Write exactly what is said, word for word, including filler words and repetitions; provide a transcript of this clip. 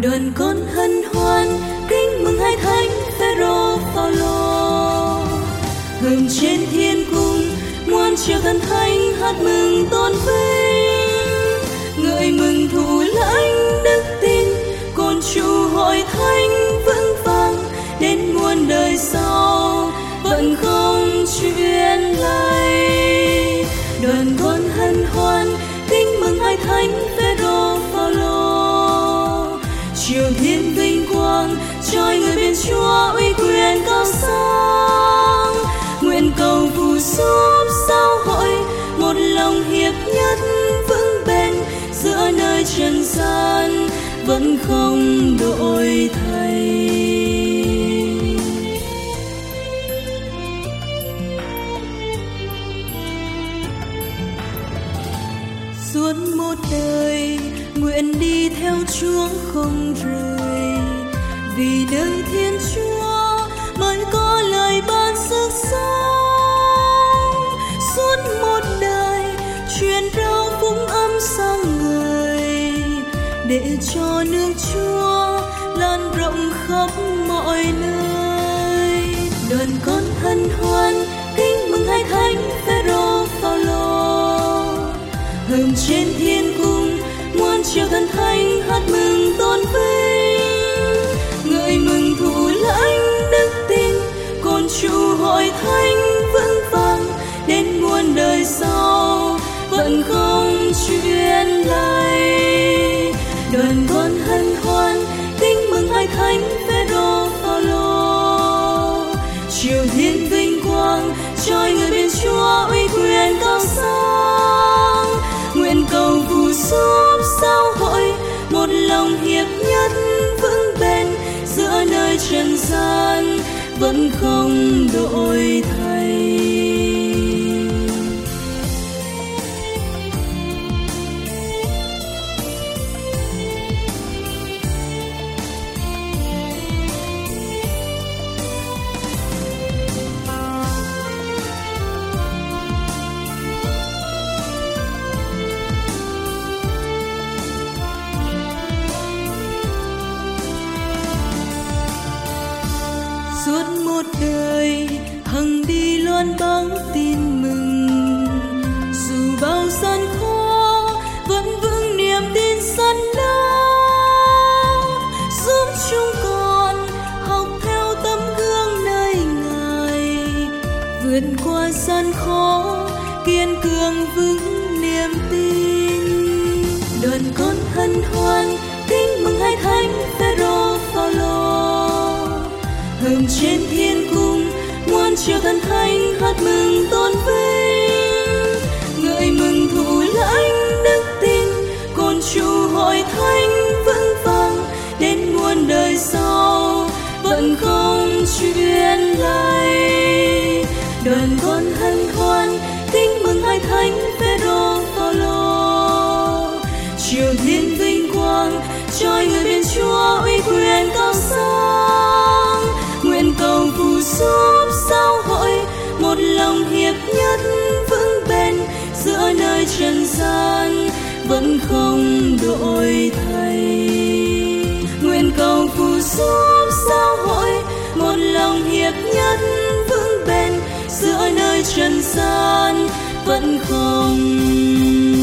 đoàn con hân hoan kính mừng hai thánh Phêrô Phaolô. Hưởng trên thiên cung muôn triệu thần thánh hát mừng tôn vinh, ngợi mừng thủ lãnh đức tin, côn trụ hội thánh vững vàng đến muôn đời sau vẫn không chuyển lay. Đoàn con hân hoan kính mừng hai thánh Phêrô Phaolô, triều thiên vinh quang trôi người bên Chúa uy quyền cao sang. Nguyện cầu phù giúp giáo hội một lòng hiệp nhất vững bền giữa nơi trần gian vẫn không đổi thay. Suốt một đời nguyện đi theo Chúa không rời, vì nơi Thiên Chúa mới có lời ban sức sống. Suốt một đời truyền rao phúc âm sang người, để cho nước Chúa lan rộng khắp mọi nơi. Đoàn con hân hoan kính mừng hai thánh Phêrô Phaolô, hưởng trên thiên cung muôn triệu thần thánh hát mừng tôn vinh, ngợi mừng thủ lãnh đức tin, côn trụ hội thánh vững vàng đến muôn đời sau vẫn không chuyển lay. Đoàn con hân hoan kính mừng hai thánh Phêrô Phaolô, triều thiên vinh quang trôi người bên Chúa uy quyền cao sang. Nguyện cầu phù giúp giáo hội một lòng hiệp nhất vững bền giữa nơi trần gian vẫn không đổi thay. Suốt một đời hằng đi loan báo tin mừng, dù bao gian khó vẫn vững niềm tin sắt đá. Giúp chúng con học theo tấm gương nơi Ngài, vượt qua gian khó kiên cường vững niềm tin. Đoàn con hân hoan kính mừng hai thánh Phêrô Phaolô, hưởng trên thiên cung muôn triệu thần thánh hát mừng tôn vinh, ngợi mừng thủ lãnh đức tin, côn trụ hội thánh vững vàng đến muôn đời sau vẫn không chuyển lay. Đoàn con hân hoan kính mừng hai thánh Phêrô Phaolô, triều thiên vinh quang trôi người bên Chúa uy quyền cao sang. Nguyện cầu phù giúp giáo hội một lòng hiệp nhất vững bền giữa nơi trần gian vẫn không đổi thay. Nguyện cầu phù giúp giáo hội một lòng hiệp nhất vững bền giữa nơi trần gian vẫn không